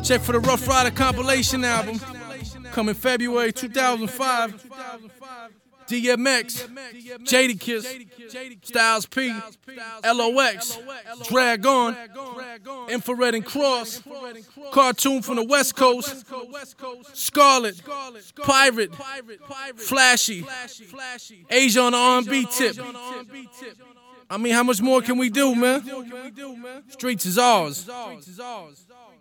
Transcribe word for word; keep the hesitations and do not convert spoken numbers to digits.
Check for the Rough Rider compilation album. Coming February two thousand five. D M X, Jadakiss, Styles P, L O X, Drag On, Infrared and Cross, Cartoon from the West Coast, Scarlet, Pirate, Flashy, Asia on the R and B tip. I mean, how much more can we do, man? Streets is ours.